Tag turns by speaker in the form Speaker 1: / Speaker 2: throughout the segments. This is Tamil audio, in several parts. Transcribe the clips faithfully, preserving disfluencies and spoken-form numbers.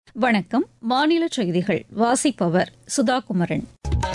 Speaker 1: வணக்கம். மாநில செய்திகள் வாசிப்பவர் சுதா குமரன்.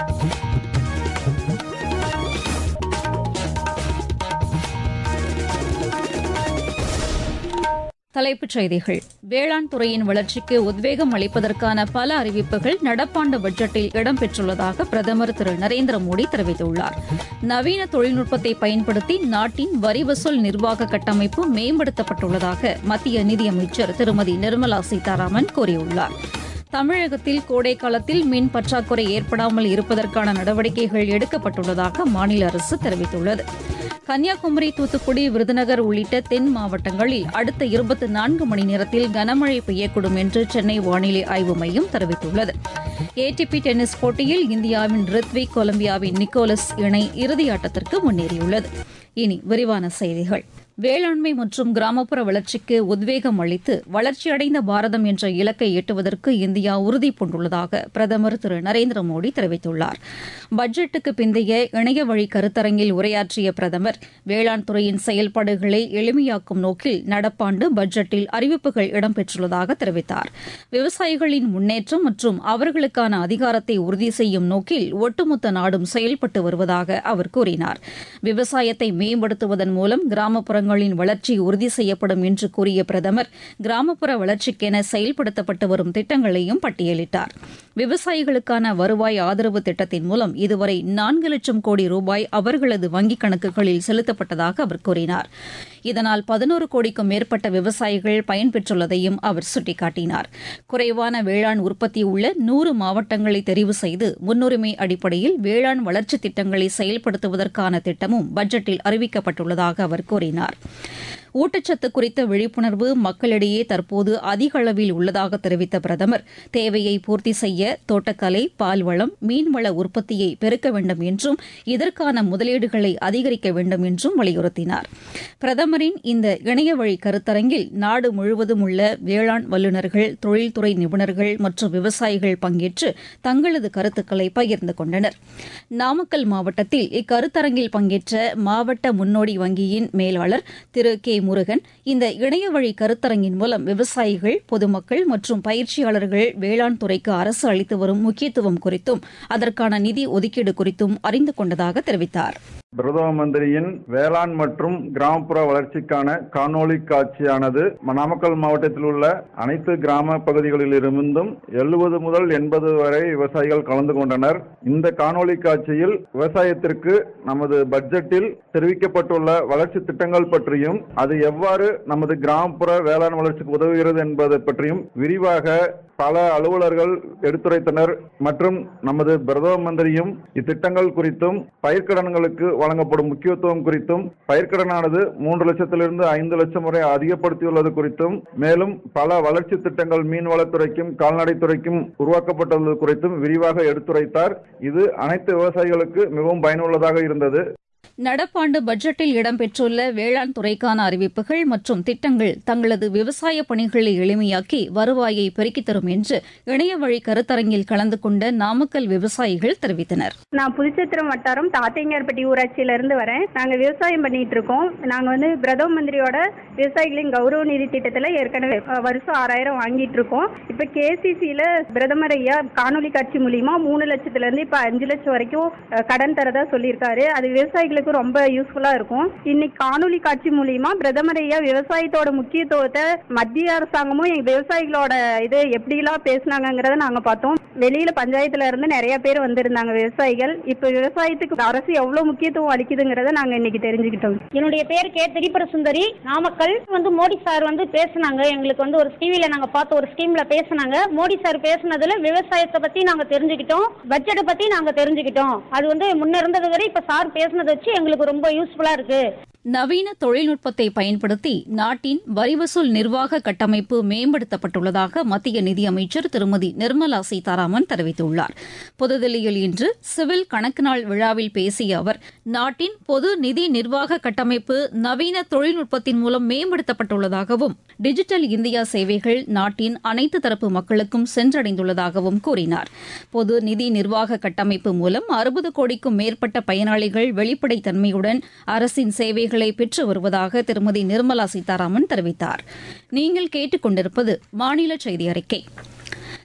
Speaker 1: தலைப்புச் செய்திகள். வேளாண் துறையின் வளர்ச்சிக்கு உத்வேகம் அளிப்பதற்கான பல அறிவிப்புகள் நடப்பாண்டு பட்ஜெட்டில் இடம்பெற்றுள்ளதாக பிரதமர் திரு நரேந்திர மோடி தெரிவித்துள்ளார். நவீன தொழில்நுட்பத்தை பயன்படுத்தி நாட்டின் வரி வசூல் நிர்வாக கட்டமைப்பு மேம்படுத்தப்பட்டுள்ளதாக மத்திய நிதியமைச்சர் திருமதி நிர்மலா சீதாராமன் கூறியுள்ளார். தமிழகத்தில் கோடை காலத்தில் மின் பற்றாக்குறை ஏற்படாமல் இருப்பதற்கான நடவடிக்கைகள் எடுக்கப்பட்டுள்ளதாக மாநில அரசு தெரிவித்துள்ளது. கன்னியாகுமரி, தூத்துக்குடி, விருதுநகர் உள்ளிட்ட தென் மாவட்டங்களில் அடுத்த இருபத்தி நான்கு மணி நேரத்தில் கனமழை பெய்யக்கூடும் என்று சென்னை வானிலை ஆய்வு மையம் தெரிவித்துள்ளது. ஏடிபி டென்னிஸ் போட்டியில் இந்தியாவின் ரித்விக், கொலம்பியாவின் நிக்கோலஸ் இணை இறுதியாட்டத்திற்கு முன்னேறியுள்ளது. இனி விரிவான செய்திகள். வேளாண்மை மற்றும் கிராமப்புற வளர்ச்சிக்கு உத்வேகம் அளித்து வளர்ச்சியடைந்த பாரதம் என்ற இலக்கை எட்டுவதற்கு இந்தியா உறுதிபூண்டுள்ளதாக பிரதமர் திரு நரேந்திர மோடி தெரிவித்துள்ளார். பட்ஜெட்டுக்கு பிந்தைய இணைய வழி கருத்தரங்கில் உரையாற்றிய பிரதமர் வேளாண் துறையின் செயல்பாடுகளை எளிமையாக்கும் நோக்கில் நடப்பாண்டு பட்ஜெட்டில் அறிவிப்புகள் இடம்பெற்றுள்ளதாக தெரிவித்தார். விவசாயிகளின் முன்னேற்றம் மற்றும் அவர்களுக்கான அதிகாரத்தை உறுதி செய்யும் நோக்கில் ஒட்டுமொத்த நாடும் செயல்பட்டு வருவதாக அவர் கூறினார். விவசாயத்தை மேம்படுத்துவதன் மூலம் கிராமப்புறங்கள் வளர்ச்சி உறுதி செய்யப்படும் என்று கூறிய பிரதமர் கிராமப்புற வளர்ச்சிக்கென செயல்படுத்தப்பட்டு வரும் திட்டங்களையும் பட்டியலிட்டார். விவசாயிகளுக்கான வருவாய் ஆதரவு திட்டத்தின் மூலம் இதுவரை நான்கு லட்சம் கோடி ரூபாய் அவர்களது வங்கிக் கணக்குகளில் செலுத்தப்பட்டதாக அவர் கூறினார். இதனால் பதினோரு கோடிக்கும் மேற்பட்ட விவசாயிகள் பயன்பெற்றுள்ளதையும் அவர் சுட்டிக்காட்டினார். குறைவான வேளாண் உற்பத்தி உள்ள நூறு மாவட்டங்களை தெரிவு செய்து முன்னுரிமை அடிப்படையில் வேளாண் வளர்ச்சி திட்டங்களை செயல்படுத்துவதற்கான திட்டமும் பட்ஜெட்டில் அறிவிக்கப்பட்டுள்ளதாக அவர் கூறினார். ஊட்டச்சத்து குறித்த விழிப்புணர்வு மக்களிடையே தற்போது அதிக அளவில் உள்ளதாக தெரிவித்த பிரதமர் தேவையை பூர்த்தி செய்ய தோட்டக்கலை, பால்வளம், மீன்வள உற்பத்தியை பெருக்க வேண்டும் என்றும் இதற்கான முதலீடுகளை அதிகரிக்க வேண்டும் என்றும் வலியுறுத்தினார். பிரதமரின் இந்த இணைய வழி கருத்தரங்கில் நாடு முழுவதும் உள்ள வேளாண் வல்லுநர்கள், தொழில்துறை நிபுணர்கள் மற்றும் விவசாயிகள் பங்கேற்று தங்களது கருத்துக்களை பகிர்ந்து கொண்டனர். நாமக்கல் மாவட்டத்தில் இக்கருத்தரங்கில் பங்கேற்ற மாவட்ட முன்னோடி வங்கியின் மேலாளர் திரு கே முருகன் இந்த இணைய வழி கருத்தரங்கின் மூலம் விவசாயிகள், பொதுமக்கள் மற்றும் பயிற்சியாளர்கள் வேளாண் துறைக்கு அரசு அளித்து வரும் முக்கியத்துவம் குறித்தும் அதற்கான நிதி ஒதுக்கீடு குறித்தும் அறிந்து கொண்டதாக தெரிவித்தார்.
Speaker 2: பிரதம மந்திரியின் வேளாண் மற்றும் கிராமப்புற வளர்ச்சிக்கான காணொலி காட்சியானது நாமக்கல் மாவட்டத்தில் உள்ள அனைத்து கிராம பகுதிகளில் இருந்தும் எழுபது முதல் எண்பது வரை விவசாயிகள் கலந்து கொண்டனர். இந்த காணொலி காட்சியில் விவசாயத்திற்கு நமது பட்ஜெட்டில் தெரிவிக்கப்பட்டுள்ள வளர்ச்சி திட்டங்கள் பற்றியும் அது எவ்வாறு நமது கிராமப்புற வேளாண் வளர்ச்சிக்கு உதவுகிறது என்பதை பற்றியும் விரிவாக பல அலுவலர்கள் எடுத்துரைத்தனர். மற்றும் நமது பிரதம மந்திரியும் இத்திட்டங்கள் குறித்தும் பயிர்க்கடன்களுக்கு வழங்கப்படும் முக்கியத்துவம் குறித்தும் பயிர்க்கடனானது மூன்று லட்சத்திலிருந்து ஐந்து லட்சம் வரை அதிகப்படுத்தியுள்ளது குறித்தும் மேலும் பல வளர்ச்சி திட்டங்கள் மீன்வளத்துறைக்கும் கால்நடைத்துறைக்கும் உருவாக்கப்பட்டுள்ளது குறித்தும் விரிவாக எடுத்துரைத்தார். இது அனைத்து விவசாயிகளுக்கு மிகவும் பயனுள்ளதாக இருந்தது.
Speaker 1: நடப்பாண்டு பட்ஜெட்டில் இடம்பெற்றுள்ள வேளாண் துறைக்கான அறிவிப்புகள் மற்றும் திட்டங்கள் தங்களது விவசாய பணிகளை எளிமையாக்கி வருவாயை பெருக்கித் தரும் என்று இணைய வழி கருத்தரங்கில் கலந்து கொண்ட நாமக்கல் விவசாயிகள் தெரிவித்தனர்.
Speaker 3: நான் புதுச்சத்திரம் வட்டாரம் தாத்தையங்கார்பட்டி ஊராட்சியிலிருந்து வரேன். நாங்க விவசாயம் பண்ணிட்டு இருக்கோம். நாங்க வந்து பிரதம மந்திரியோட விவசாயிகளின் கௌரவ நிதி திட்டத்துல ஏற்கனவே வருஷம் ஆறாயிரம் வாங்கிட்டு இருக்கோம். இப்ப கேசிசில பிரதமர் ஐயா காணொலி காட்சி மூலியமா மூணு லட்சத்துல இருந்து இப்ப அஞ்சு லட்சம் வரைக்கும் கடன் தரதா சொல்லியிருக்காரு. அது விவசாயிகளுக்கு ரொம்ப யூஸ்ஃபுல்லா இருக்கும். இன்னைக்கு காணொலி காட்சி மூலியமா பிரதமர் ஐயா விவசாயத்தோட முக்கியத்துவத்தை மத்திய அரசாங்கமும் எங்க விவசாயிகளோட இது எப்படி எல்லாம் பேசினாங்கிறத நாங்க பார்த்தோம். வெளியில பஞ்சாயத்துல இருந்து நிறைய பேர் வந்திருந்தாங்க விவசாயிகள். இப்ப விவசாயத்துக்கு அரசு எவ்வளவு முக்கியத்துவம் அளிக்குதுங்கிறத நாங்க இன்னைக்கு தெரிஞ்சுக்கிட்டோம்.
Speaker 4: என்னுடைய பேர் கே திரிபுர சுந்தரி, நாமக்கல். வந்து மோடி சார் வந்து பேசினாங்க. எங்களுக்கு வந்து ஒரு டிவில நாங்க பார்த்த ஒரு ஸ்கீம்ல பேசினாங்க. மோடி சார் பேசினதுல விவசாயத்தை பத்தி நாங்க தெரிஞ்சுக்கிட்டோம், பட்ஜெட்டை பத்தி நாங்க தெரிஞ்சுக்கிட்டோம். அது வந்து முன்ன இருந்தது வரை இப்ப சார் பேசினதை வச்சு எங்களுக்கு ரொம்ப யூஸ்ஃபுல்லா இருக்கு.
Speaker 1: நவீன தொழில்நுட்பத்தை பயன்படுத்தி நாட்டின் வரி வசூல் நிர்வாக கட்டமைப்பு மேம்படுத்தப்பட்டுள்ளதாக மத்திய நிதியமைச்சர் திருமதி நிர்மலா சீதாராமன் தெரிவித்துள்ளார். புதுதில்லியில் இன்று சிவில் கணக்கு நாள் விழாவில் பேசிய அவர் நாட்டின் பொது நிதி நிர்வாக கட்டமைப்பு நவீன தொழில்நுட்பத்தின் மூலம் மேம்படுத்தப்பட்டுள்ளதாகவும் டிஜிட்டல் இந்தியா சேவைகள் நாட்டின் அனைத்து தரப்பு மக்களுக்கும் சென்றடைந்துள்ளதாகவும் கூறினார். பொது நிதி நிர்வாக கட்டமைப்பு மூலம் அறுபது கோடிக்கும் மேற்பட்ட பயனாளிகள் வெளிப்படைத்தன்மையுடன் அரசின் சேவை பெற்று வருவதாக திருமதி நிர்மலா சீதாராமன் தெரிவித்தார். நீங்கள் கேட்டுக் கொண்டிருப்பது மாநில செய்தி அறிக்கை.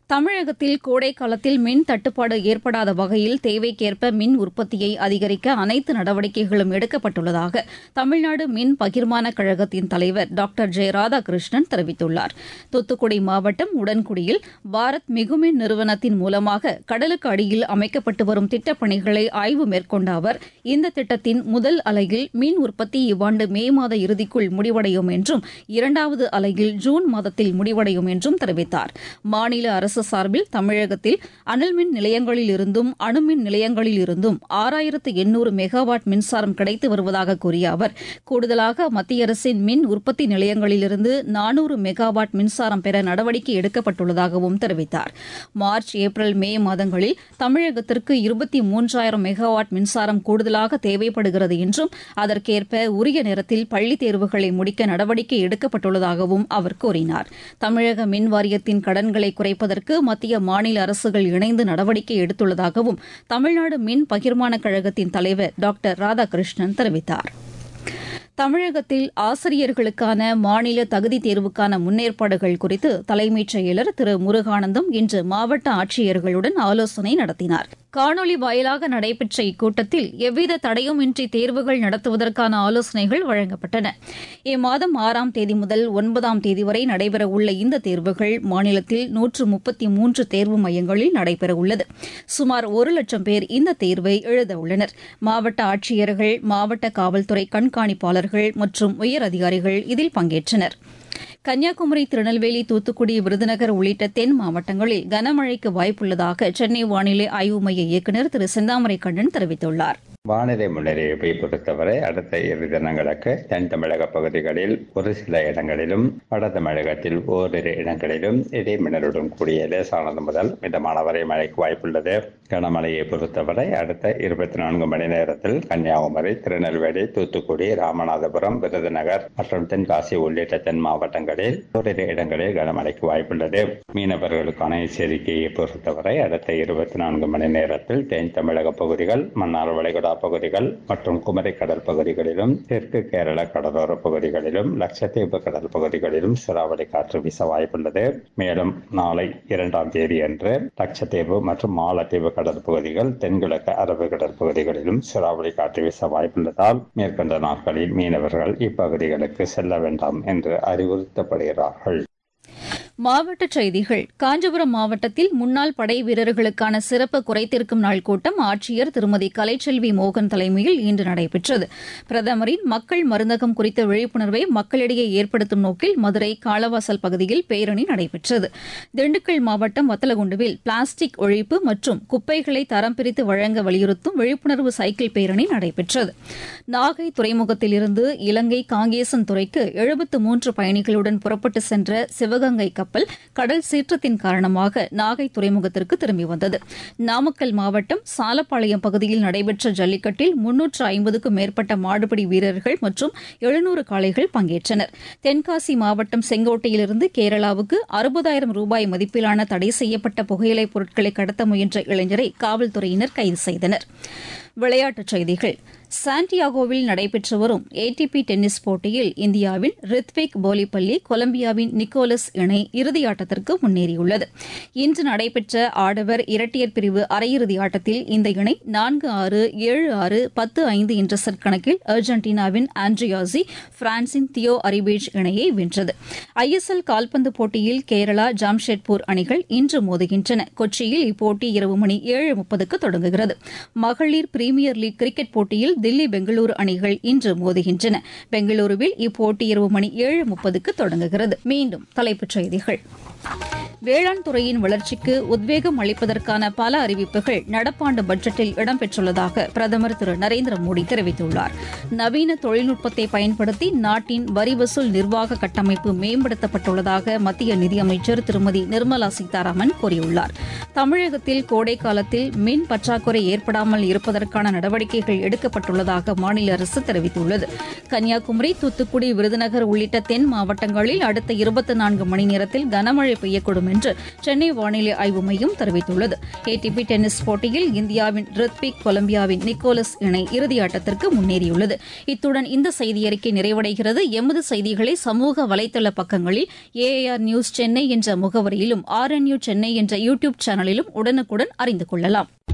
Speaker 1: தமிழகத்தில் கோடை காலத்தில் மின் தட்டுப்பாடு ஏற்படாத வகையில் தேவைக்கேற்ப மின் உற்பத்தியை அதிகரிக்க அனைத்து நடவடிக்கைகளும் எடுக்கப்பட்டுள்ளதாக தமிழ்நாடு மின் பகிர்மான கழகத்தின் தலைவர் டாக்டர் ஜெ ராதாகிருஷ்ணன் தெரிவித்துள்ளார். தூத்துக்குடி மாவட்டம் உடன்குடியில் பாரத் மிகுமின் நிறுவனத்தின் மூலமாக கடலுக்கு அடியில் அமைக்கப்பட்டு வரும் திட்டப்பணிகளை ஆய்வு மேற்கொண்ட அவர் இந்த திட்டத்தின் முதல் அலையில் மின் உற்பத்தி இவ்வாண்டு மே மாத இறுதிக்குள் முடிவடையும் என்றும் இரண்டாவது அலையில் ஜூன் மாதத்தில் முடிவடையும் என்றும் தெரிவித்தார். மாநில அரசு சார்பில் தமிழகத்தில் அனல்மின் நிலையங்களில் இருந்தும் அணுமின் நிலையங்களில் இருந்தும் ஆறாயிரத்து எண்ணூறு மெகாவாட் மின்சாரம் கிடைத்து வருவதாக கூறிய அவர் கூடுதலாக மத்திய அரசின் மின் உற்பத்தி நிலையங்களிலிருந்து நானூறு மெகாவாட் மின்சாரம் பெற நடவடிக்கை எடுக்கப்பட்டுள்ளதாகவும் தெரிவித்தார். மார்ச் ஏப்ரல் மே மாதங்களில் தமிழகத்திற்கு இருபத்தி மூன்றாயிரம் மெகாவாட் மின்சாரம் கூடுதலாக தேவைப்படுகிறது என்றும் அதற்கேற்ப உரிய நேரத்தில் பள்ளித் தேர்வுகளை முடிக்க நடவடிக்கை எடுக்கப்பட்டுள்ளதாகவும் அவர் கூறினார். தமிழக மின் வாரியத்தின் கடன்களை குறைப்பதற்கு மத்திய மாநில அரசுகள் இணைந்து நடவடிக்கை எடுத்துள்ளதாகவும் தமிழ்நாடு மின் பகிர்மான கழகத்தின் தலைவர் டாக்டர் ராதாகிருஷ்ணன் தெரிவித்தார். தமிழகத்தில் ஆசிரியர்களுக்கான மாநில தகுதி தேர்வுக்கான முன்னேற்பாடுகள் குறித்து தலைமைச் செயலர் திரு முருகானந்தம் இன்று மாவட்ட ஆட்சியர்களுடன் ஆலோசனை நடத்தினார். காணொலி வாயிலாக நடைபெற்ற இக்கூட்டத்தில் எவ்வித தடையுமின்றி தேர்வுகள் நடத்துவதற்கான ஆலோசனைகள் வழங்கப்பட்டன. இம்மாதம் ஆறாம் தேதி முதல் ஒன்பதாம் தேதி வரை நடைபெறவுள்ள இந்த தேர்வுகள் மாநிலத்தில் நூற்று முப்பத்தி மூன்று தேர்வு மையங்களில் நடைபெறவுள்ளது. சுமார் ஒரு லட்சம் பேர் இந்த தேர்வை எழுதவுள்ளனர். மாவட்ட ஆட்சியர்கள், மாவட்ட காவல்துறை கண்காணிப்பாளர்கள் மற்றும் உயர் அதிகாரிகள் இதில் பங்கேற்றனர். கன்னியாகுமரி, திருநெல்வேலி, தூத்துக்குடி, விருதுநகர் உள்ளிட்ட தென் மாவட்டங்களில் கனமழைக்கு வாய்ப்புள்ளதாக சென்னை வானிலை ஆய்வு மைய இயக்குநர் திரு செந்தாமரை கண்ணன் தெரிவித்துள்ளார்.
Speaker 5: வானிலை முன்னறிவிப்பை பொறுத்தவரை அடுத்த இரு தினங்களுக்கு தென் தமிழக பகுதிகளில் ஒரு சில இடங்களிலும் வட தமிழகத்தில் ஓரிரு இடங்களிலும் இடைமின்னலுடன் கூடிய லேசானது முதல் மிதமான வரை மழைக்கு வாய்ப்புள்ளது. கனமழையை பொறுத்தவரை அடுத்த இருபத்தி நான்கு மணி நேரத்தில் கன்னியாகுமரி, திருநெல்வேலி, தூத்துக்குடி, ராமநாதபுரம், விருதுநகர் மற்றும் தென்காசி உள்ளிட்ட தென் மாவட்டங்களில் ஓரிரு இடங்களில் கனமழைக்கு வாய்ப்புள்ளது. மீனவர்களுக்கான எச்சரிக்கையை பொறுத்தவரை அடுத்த இருபத்தி நான்கு மணி நேரத்தில் தென் தமிழக பகுதிகள், மன்னார் வளைகுடா பகுதிகள் மற்றும் குமரி கடல் பகுதிகளிலும், தெற்கு கேரள கடலோர பகுதிகளிலும், லட்சத்தீவு கடல் பகுதிகளிலும் சூறாவளி காற்று வீச வாய்ப்புள்ளது. மேலும் நாளை இரண்டாம் தேதி அன்று லட்சத்தீவு மற்றும் மாலத்தீவு கடல் பகுதிகள், தென்கிழக்கு அரபு கடல் பகுதிகளிலும் சூறாவளி காற்று வீச வாய்ப்புள்ளதால் மேற்கண்ட நாட்களில் மீனவர்கள் இப்பகுதிகளுக்கு செல்ல வேண்டாம் என்று அறிவுறுத்தப்படுகிறார்கள்.
Speaker 1: மாவட்டச் செய்திகள். காஞ்சிபுரம் மாவட்டத்தில் முன்னாள் படை வீரர்களுக்கான சிறப்பு குறைதீர்க்கும் நாள் கூட்டம் ஆட்சியர் திருமதி கலைச்செல்வி மோகன் தலைமையில் இன்று நடைபெற்றது. பிரதமரின் மக்கள் மருந்தகம் குறித்த விழிப்புணர்வை மக்களிடையே ஏற்படுத்தும் நோக்கில் மதுரை காளவாசல் பகுதியில் பேரணி நடைபெற்றது. திண்டுக்கல் மாவட்டம் வத்தலகுண்டுவில் பிளாஸ்டிக் ஒழிப்பு மற்றும் குப்பைகளை தரம் பிரித்து வழங்க வலியுறுத்தும் விழிப்புணர்வு சைக்கிள் பேரணி நடைபெற்றது. நாகை துறைமுகத்திலிருந்து இலங்கை காங்கேசன் துறைக்கு எழுபத்து மூன்று பயணிகளுடன் புறப்பட்டு சென்ற சிவகங்கை கப்பல் கடல் சீற்றத்தின் காரணமாக நாகை துறைமுகத்திற்கு திரும்பி வந்தது. நாமக்கல் மாவட்டம் சாலப்பாளையம் பகுதியில் நடைபெற்ற ஜல்லிக்கட்டில் முன்னூற்று ஐம்பதுக்கும் மேற்பட்ட மாடுபிடி வீரர்கள் மற்றும் எழுநூறு காளைகள் பங்கேற்றனர். தென்காசி மாவட்டம் செங்கோட்டையிலிருந்து கேரளாவுக்கு அறுபதாயிரம் ரூபாய் மதிப்பிலான தடை செய்யப்பட்ட புகையிலைப் பொருட்களை கடத்த முயன்ற இளைஞரை காவல்துறையினர் கைது செய்தனர். விளையாட்டுச் செய்திகள். சாண்டியாகோவில் நடைபெற்று வரும் ஏடிபி டென்னிஸ் போட்டியில் இந்தியாவின் ரித்விக் போலிப்பள்ளி, கொலம்பியாவின் நிக்கோலஸ் இணை இறுதியாட்டத்திற்கு முன்னேறியுள்ளது. இன்று நடைபெற்ற ஆடவர் இரட்டையர் பிரிவு அரையிறுதி ஆட்டத்தில் இந்த இணை நான்கு ஆறு, ஏழு ஆறு, பத்து ஐந்து என்ற செட் கணக்கில் அர்ஜென்டினாவின் ஆண்ட்ரியாசி, பிரான்சின் தியோ அரிபேஜ் இணையை வென்றது. ஐஎஸ்எல் கால்பந்து போட்டியில் கேரளா, ஜாம்ஷெட்பூர் அணிகள் இன்று மோதுகின்றன. கொச்சியில் இப்போட்டி இரவு மணி ஏழு முப்பதுக்கு தொடங்குகிறது. மகளிர் பிரீமியர் லீக் கிரிக்கெட் போட்டியில் தில்லி, பெங்களூரு அணிகள் இன்று மோதுகின்றன. பெங்களூருவில் இப்போட்டி இரவு மணி ஏழு முப்பதுக்கு தொடங்குகிறது. மீண்டும் தலைப்புச் செய்திகள். வேளாண் துறையின் வளர்ச்சிக்கு உத்வேகம் அளிப்பதற்கான பல அறிவிப்புகள் நடப்பாண்டு பட்ஜெட்டில் இடம்பெற்றுள்ளதாக பிரதமர் திரு நரேந்திர மோடி தெரிவித்துள்ளார். நவீன தொழில்நுட்பத்தை பயன்படுத்தி நாட்டின் வரி வசூல் நிர்வாக கட்டமைப்பு மேம்படுத்தப்பட்டுள்ளதாக மத்திய நிதியமைச்சர் திருமதி நிர்மலா சீதாராமன் கூறியுள்ளார். தமிழகத்தில் கோடை காலத்தில் மின் பற்றாக்குறை ஏற்படாமல் இருப்பதற்கான நடவடிக்கைகள் எடுக்கப்பட்டுள்ளதாக மாநில அரசு தெரிவித்துள்ளது. கன்னியாகுமரி, தூத்துக்குடி, விருதுநகர் உள்ளிட்ட தென் மாவட்டங்களில் அடுத்த இருபத்தி நான்கு மணி நேரத்தில் கனமழை பெய்யக்கூடும் என்று சென்னை வானிலை ஆய்வு மையம் தெரிவித்துள்ளது. ஏடிபி டென்னிஸ் போட்டியில் இந்தியாவின் ரித்விக் கொலம்பியாவின் நிக்கோலஸ் இணை இறுதியாட்டத்திற்கு முன்னேறியுள்ளது. இத்துடன் இந்த செய்தியறிக்கை நிறைவடைகிறது. எமது செய்திகளை சமூக வலைதள பக்கங்களில் ஏஐஆர் நியூஸ் சென்னை என்ற முகவரியிலும் ஆர்என்யூ சென்னை என்ற யூடியூப் சேனலிலும் உடனுக்குடன் அறிந்து கொள்ளலாம்.